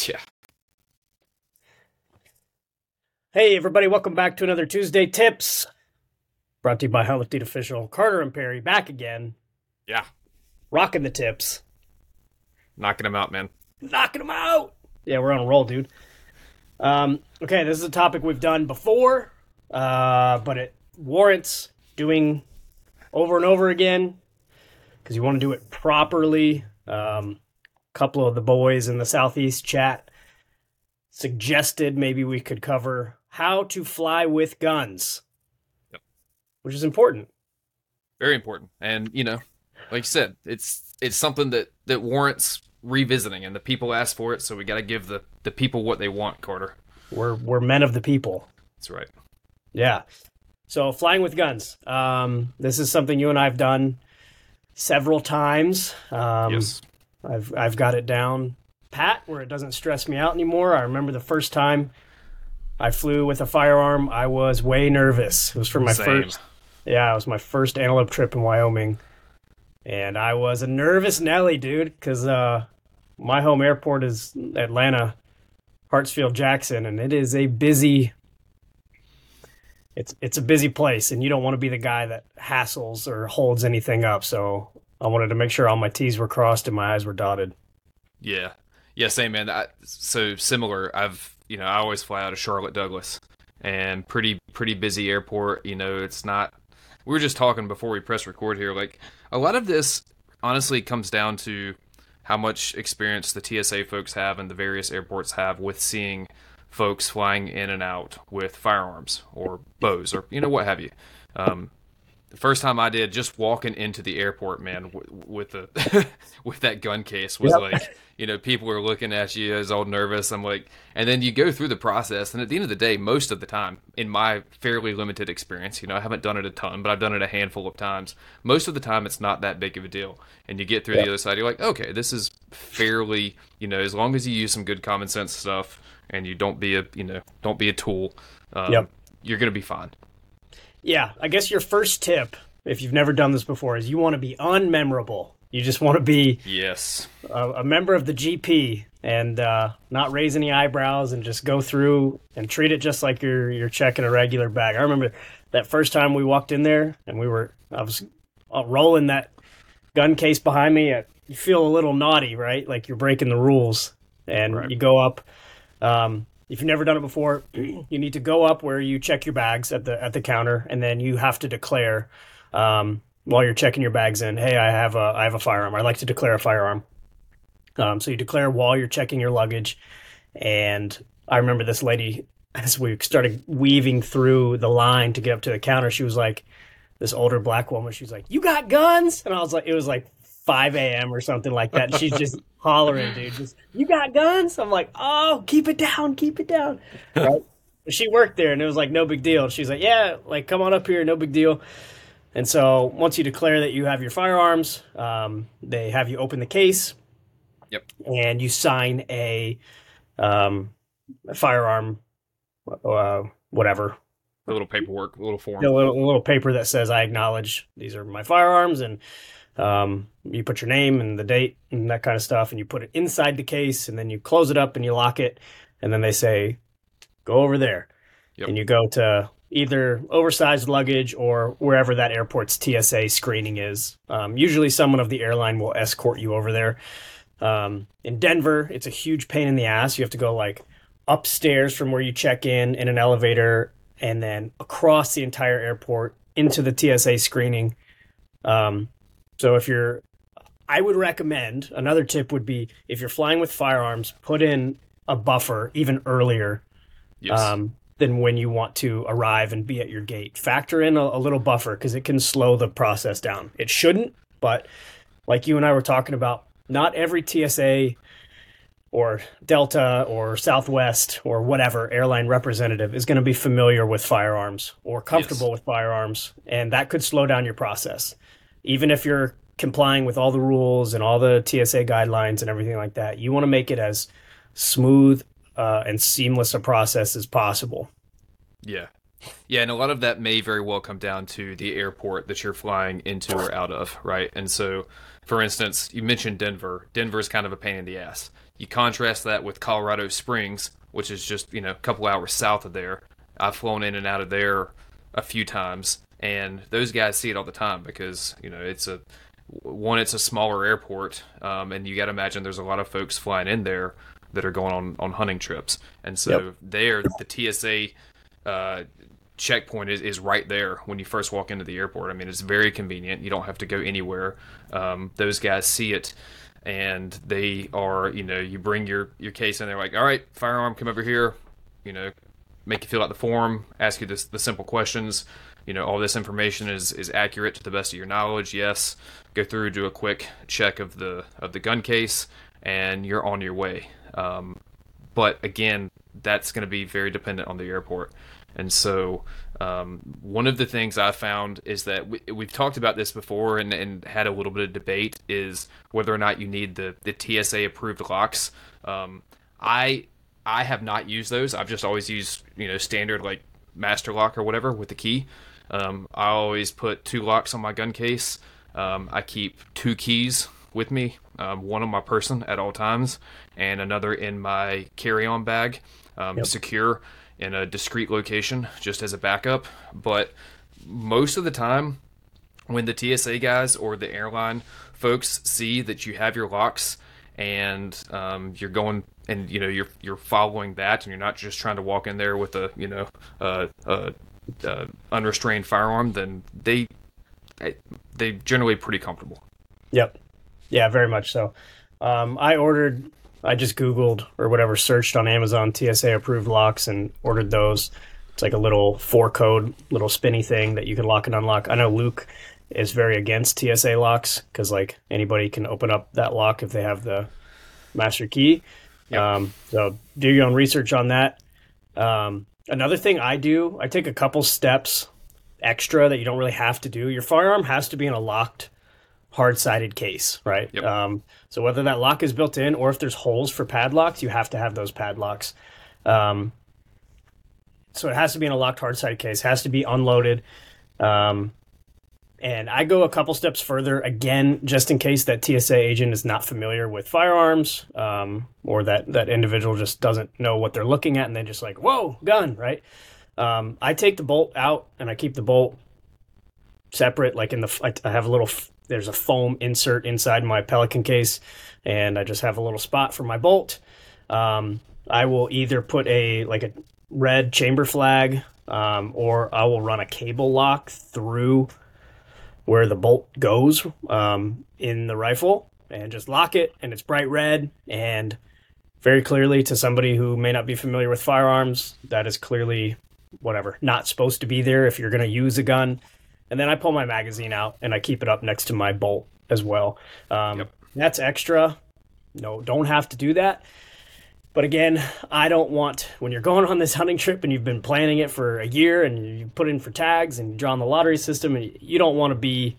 Yeah. Hey, everybody, welcome back to another Tuesday Tips. Brought to you by Helmet Deed Official. Carter and Perry back again. Yeah. Rocking the tips. Knocking them out, man. Knocking them out. Yeah, we're on a roll, dude. Okay, this is a topic we've done before, but it warrants doing over and over again because you want to do it properly. A couple of the boys in the Southeast chat suggested maybe we could cover how to fly with guns, which is important. Very important. And, like you said, it's something that warrants revisiting, and the people ask for it, so we got to give the people what they want, Carter. We're men of the people. That's right. Yeah. So flying with guns. This is something you and I have done several times. Yes. I've got it down pat where it doesn't stress me out anymore. I remember the first time I flew with a firearm, I was way nervous. It was for my first. Yeah, it was my first antelope trip in Wyoming. And I was a nervous Nelly, dude, because my home airport is Atlanta, Hartsfield-Jackson, and it is a busy... It's a busy place, and you don't want to be the guy that hassles or holds anything up. So I wanted to make sure all my T's were crossed and my I's were dotted. Yeah. Yeah, same, man. So similar. I always fly out of Charlotte Douglas, and pretty busy airport. It's not... We were just talking before we press record here. Like, a lot of this honestly comes down to how much experience the TSA folks have and the various airports have with seeing folks flying in and out with firearms or bows or what have you. The first time I did, just walking into the airport, man, with the with that gun case was like, people are looking at you as all nervous. I'm like, and then you go through the process, and at the end of the day, most of the time, in my fairly limited experience, I haven't done it a ton, but I've done it a handful of times. Most of the time, it's not that big of a deal, and you get through the other side, you're like, okay, this is fairly, as long as you use some good common sense stuff and you don't be a tool, you're gonna be fine. Yeah, I guess your first tip, if you've never done this before, is you want to be unmemorable. You just want to be a member of the GP and not raise any eyebrows and just go through and treat it just like you're checking a regular bag. I remember that first time we walked in there and I was rolling that gun case behind me. You feel a little naughty, right? Like you're breaking the rules, and you go up. If you've never done it before, you need to go up where you check your bags at the counter, and then you have to declare while you're checking your bags in, hey, I have a firearm. I like to declare a firearm. So you declare while you're checking your luggage. And I remember this lady, as we started weaving through the line to get up to the counter, she was like, this older black woman, she was like, "You got guns?" And I was like, it was like 5 a.m. or something like that. And she's just hollering, dude, just, "You got guns?" I'm like, "Oh, keep it down, keep it down." Right? She worked there, and it was like no big deal. She's like, "Yeah, like come on up here, no big deal." And so once you declare that you have your firearms, they have you open the case. Yep. And you sign a firearm, whatever. A little paperwork, a little form. A little paper that says, "I acknowledge these are my firearms," and you put your name and the date and that kind of stuff, and you put it inside the case, and then you close it up and you lock it, and then they say, "Go over there." Yep. And you go to either oversized luggage or wherever that airport's TSA screening is. Usually someone of the airline will escort you over there. In Denver, it's a huge pain in the ass. You have to go like upstairs from where you check in an elevator, and then across the entire airport into the TSA screening. So I would recommend, another tip would be, if you're flying with firearms, put in a buffer even earlier than when you want to arrive and be at your gate. Factor in a little buffer because it can slow the process down. It shouldn't, but like you and I were talking about, not every TSA or Delta or Southwest or whatever airline representative is going to be familiar with firearms or comfortable with firearms, and that could slow down your process. Even if you're complying with all the rules and all the TSA guidelines and everything like that, you want to make it as smooth and seamless a process as possible. Yeah. Yeah, and a lot of that may very well come down to the airport that you're flying into or out of, right? And so, for instance, you mentioned Denver. Denver is kind of a pain in the ass. You contrast that with Colorado Springs, which is just, a couple hours south of there. I've flown in and out of there a few times, and those guys see it all the time because, it's a smaller airport, and you got to imagine there's a lot of folks flying in there that are going on hunting trips. And so there, the TSA checkpoint is right there when you first walk into the airport. I mean, it's very convenient. You don't have to go anywhere. Those guys see it, and they are, you bring your case in, they're like, all right, firearm, come over here, make you fill out the form, ask you the simple questions. All this information is accurate to the best of your knowledge. Yes. Go through, do a quick check of the gun case, and you're on your way. But again, that's going to be very dependent on the airport. And so one of the things I found is that we've talked about this before and had a little bit of debate is whether or not you need the TSA approved locks. I have not used those. I've just always used, standard like master lock or whatever with the key. I always put 2 locks on my gun case. I keep 2 keys with me, one on my person at all times and another in my carry-on bag, secure in a discrete location just as a backup. But most of the time when the TSA guys or the airline folks see that you have your locks and you're going and you're following that and you're not just trying to walk in there with a unrestrained firearm, then they generally pretty comfortable. Yep. Yeah, very much so. I just Googled or whatever, searched on Amazon TSA approved locks and ordered those. It's like a little 4-code, little spinny thing that you can lock and unlock. I know Luke is very against TSA locks because like anybody can open up that lock if they have the master key. Yep. So do your own research on that. Another thing I do, I take a couple steps extra that you don't really have to do. Your firearm has to be in a locked, hard-sided case, right? Yep. So whether that lock is built in or if there's holes for padlocks, you have to have those padlocks. So it has to be in a locked, hard-sided case, has to be unloaded. And I go a couple steps further, again, just in case that TSA agent is not familiar with firearms, or that individual just doesn't know what they're looking at and they're just like, whoa, gun, right? I take the bolt out and I keep the bolt separate. Like I have there's a foam insert inside my Pelican case, and I just have a little spot for my bolt. I will either put a red chamber flag, or I will run a cable lock through where the bolt goes in the rifle and just lock it, and it's bright red, and very clearly to somebody who may not be familiar with firearms, that is clearly not supposed to be there if you're going to use a gun. And then I pull my magazine out and I keep it up next to my bolt as well. That's extra. No, don't have to do that. But again, I don't want, when you're going on this hunting trip and you've been planning it for a year and you put in for tags and you draw on the lottery system, and you don't want to be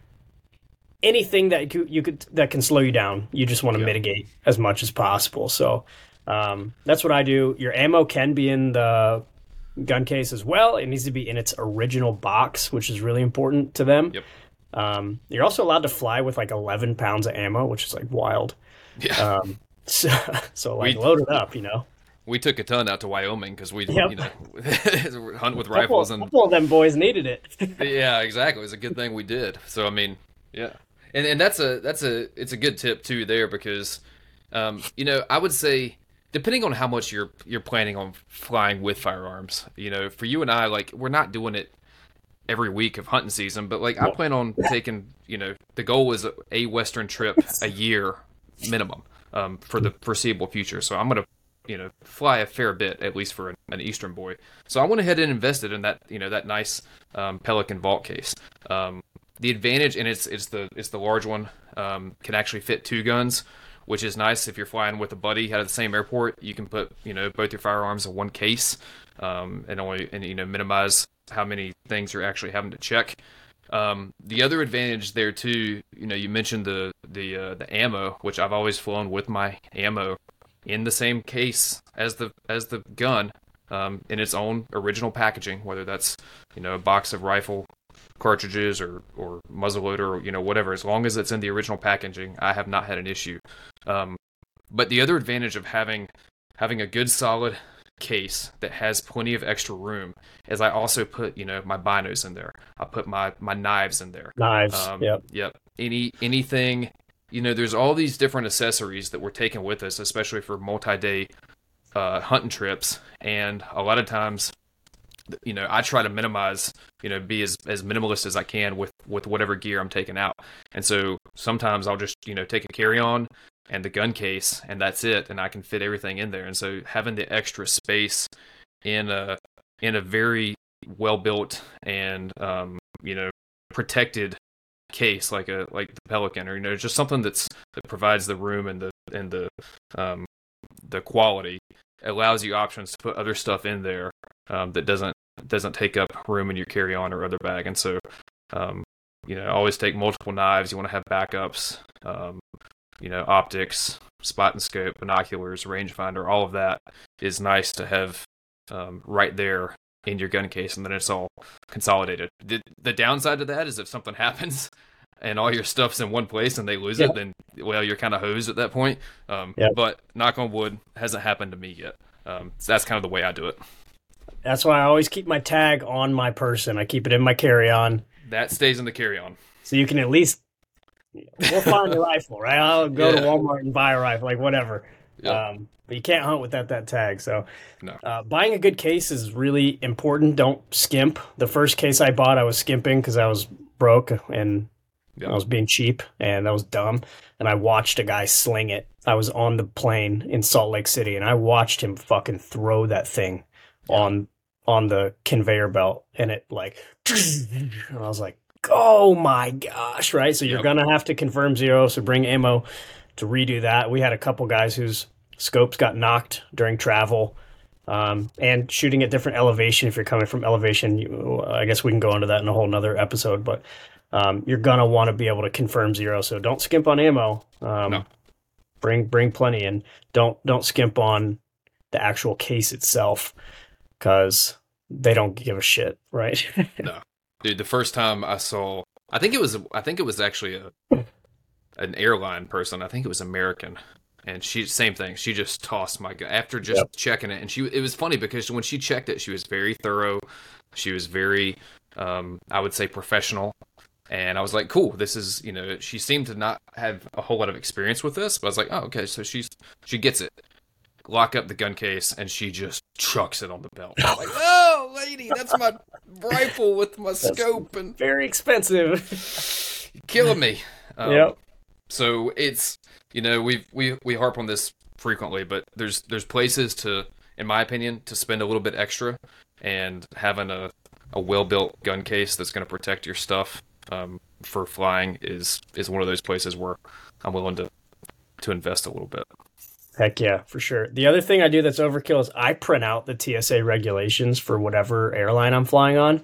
anything that that can slow you down. You just want to mitigate as much as possible. So that's what I do. Your ammo can be in the gun case as well. It needs to be in its original box, which is really important to them. Yep. You're also allowed to fly with 11 pounds of ammo, which is wild. Yeah. So load it up, We took a ton out to Wyoming because we, hunt with rifles, and a couple of them boys needed it. Yeah, exactly. It was a good thing we did. So I mean, yeah, and it's a good tip too there because, I would say depending on how much you're planning on flying with firearms, for you and I, we're not doing it every week of hunting season, but I plan on taking, the goal is a Western trip a year minimum. For the foreseeable future. So I'm going to, fly a fair bit, at least for an Eastern boy. So I went ahead and invested in that, that nice Pelican vault case. The advantage, and it's the large one, can actually fit 2 guns, which is nice if you're flying with a buddy out of the same airport. You can put, both your firearms in one case, and minimize how many things you're actually having to check. The other advantage there too, you mentioned the ammo, which I've always flown with my ammo in the same case as the gun, in its own original packaging, whether that's, a box of rifle cartridges or muzzleloader or, whatever, as long as it's in the original packaging, I have not had an issue. But the other advantage of having a good solid case that has plenty of extra room is I also put, my binos in there. I put my knives in there. Knives. Yep. Yep. Anything, there's all these different accessories that we're taking with us, especially for multi-day hunting trips. And a lot of times, I try to minimize, be as minimalist as I can with whatever gear I'm taking out. And so sometimes I'll just, take a carry-on and the gun case, and that's it, and I can fit everything in there. And so having the extra space in a very well-built and protected case like the Pelican, or just something that provides the room and the quality, allows you options to put other stuff in there that doesn't take up room in your carry-on or other bag. And so always take multiple knives. You want to have backups, optics, spot and scope, binoculars, rangefinder. All of that is nice to have right there in your gun case, and then it's all consolidated. The downside to that is if something happens and all your stuff's in one place and they lose it, then you're kind of hosed at that point. But knock on wood, hasn't happened to me yet. So that's kind of the way I do it. That's why I always keep my tag on my person. I keep it in my carry-on. That stays in the carry-on. So you can at least, we'll find a rifle, right? I'll go to Walmart and buy a rifle, like whatever. Yep. But you can't hunt without that tag. So no. Buying a good case is really important. Don't skimp. The first case I bought, I was skimping because I was broke and I was being cheap, and that was dumb. And I watched a guy sling it. I was on the plane in Salt Lake City, and I watched him fucking throw that thing on the conveyor belt, and it and I was like, oh my gosh, right? So you're gonna have to confirm zero, so bring ammo to redo that. We had a couple guys whose scopes got knocked during travel, and shooting at different elevation. If you're coming from elevation, I guess we can go into that in a whole nother episode, but you're gonna want to be able to confirm zero, so don't skimp on ammo. No. Bring plenty, and don't skimp on the actual case itself, because they don't give a shit, right? No, dude. The first time I saw, I think it was actually an airline person. I think it was American, and same thing. She just tossed my gun after just checking it, and it was funny because when she checked it, she was very thorough. She was very, I would say, professional. And I was like, cool, this is, she seemed to not have a whole lot of experience with this, but I was like, oh, okay, so she gets it. Lock up the gun case, and she just chucks it on the belt. I'm like, oh, lady, that's my rifle with my scope. And very expensive. You're killing me. Yep. So it's, we harp on this frequently, but there's places to, in my opinion, to spend a little bit extra, and having a well-built gun case that's going to protect your stuff for flying is one of those places where I'm willing to invest a little bit. Heck yeah, for sure. The other thing I do that's overkill is I print out the TSA regulations for whatever airline I'm flying on,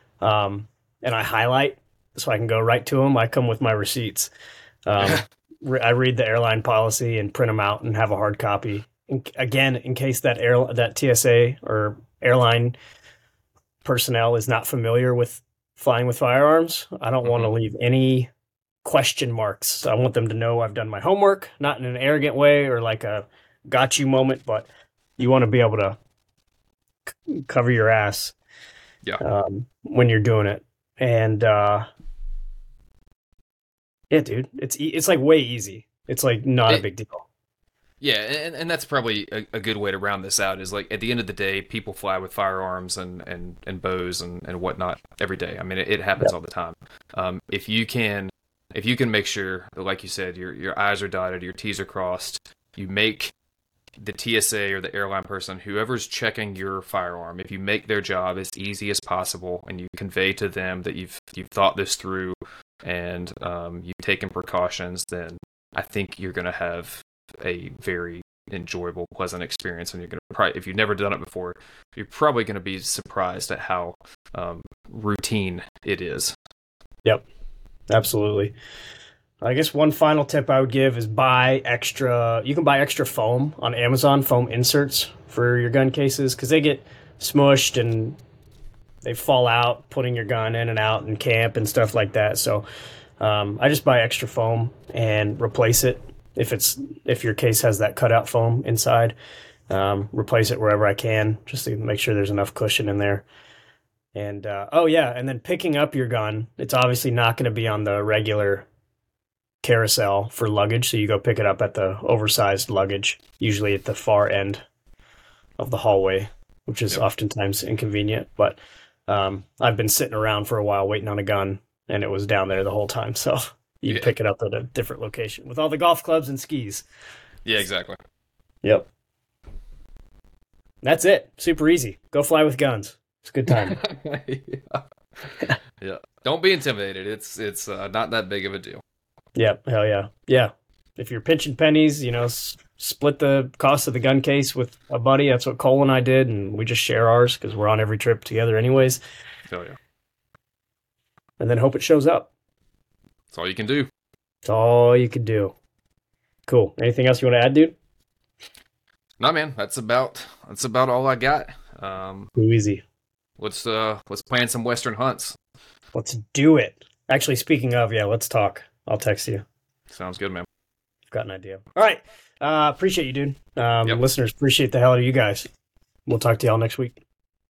and I highlight so I can go right to them. I come with my receipts. I read the airline policy and print them out and have a hard copy. Again, in case that TSA or airline personnel is not familiar with flying with firearms, I don't want to leave any question marks. I want them to know I've done my homework, not in an arrogant way or like a got you moment, but you want to be able to cover your ass when you're doing it. And dude, it's like way easy. It's like not a big deal. Yeah, and that's probably a good way to round this out, is like at the end of the day, people fly with firearms and bows and whatnot every day. I mean, it happens all the time. If you can make sure, like you said, your I's are dotted, your T's are crossed, you make the TSA or the airline person, whoever's checking your firearm, if you make their job as easy as possible and you convey to them that you've thought this through and you've taken precautions, then I think you're going to have a very enjoyable, pleasant experience. And you're going to probably, if you've never done it before, you're probably going to be surprised at how routine it is. Yep, absolutely. I guess one final tip I would give is you can buy extra foam on Amazon, foam inserts for your gun cases, because they get smushed and they fall out, putting your gun in and out in camp and stuff like that. So I just buy extra foam and replace it if your case has that cutout foam inside, replace it wherever I can, just to make sure there's enough cushion in there. And and then picking up your gun, it's obviously not going to be on the regular carousel for luggage, so you go pick it up at the oversized luggage, usually at the far end of the hallway, which is oftentimes inconvenient. But I've been sitting around for a while waiting on a gun, and it was down there the whole time, so you pick it up at a different location with all the golf clubs and skis. Yeah, exactly. Yep. That's it. Super easy. Go fly with guns. It's a good time. Yeah. Don't be intimidated. It's not that big of a deal. Yep. Hell yeah. Yeah. If you're pinching pennies, split the cost of the gun case with a buddy. That's what Cole and I did, and we just share ours because we're on every trip together anyways. Hell yeah. And then hope it shows up. That's all you can do. That's all you could do. Cool. Anything else you want to add, dude? No, man. That's about all I got. Too easy. Let's plan some Western hunts. Let's do it. Actually, speaking of, let's talk. I'll text you. Sounds good, man. I've got an idea. All right. Appreciate you, dude. Listeners, appreciate the hell out of you guys. We'll talk to y'all next week.